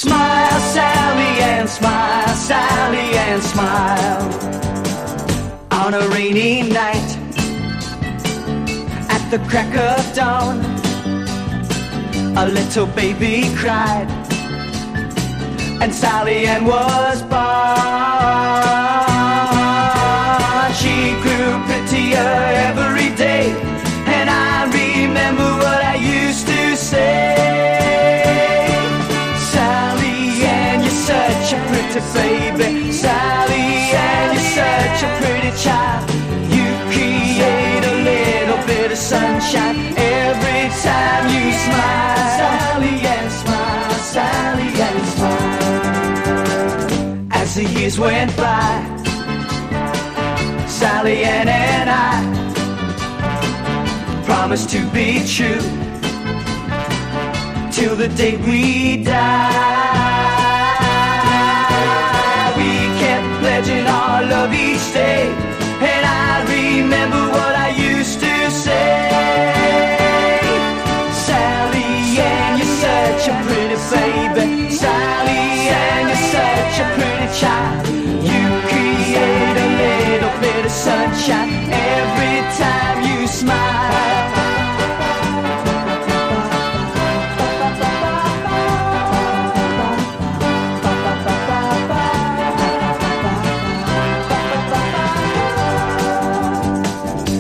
Smile, Sally, and smile, Sally, and smile. On a rainy night, at the crack of dawn, a little baby cried, and Sally Ann was born. She grew prettier every day, and I remember what I used to say. Sally Ann, you're such a pretty baby. Sally Ann, you're such a pretty child. You create a little bit of sunshine every time you smile. Sally Ann, smile, Sally Ann, smile. As the years went by, Sally Ann and I promised to be true till the day we die.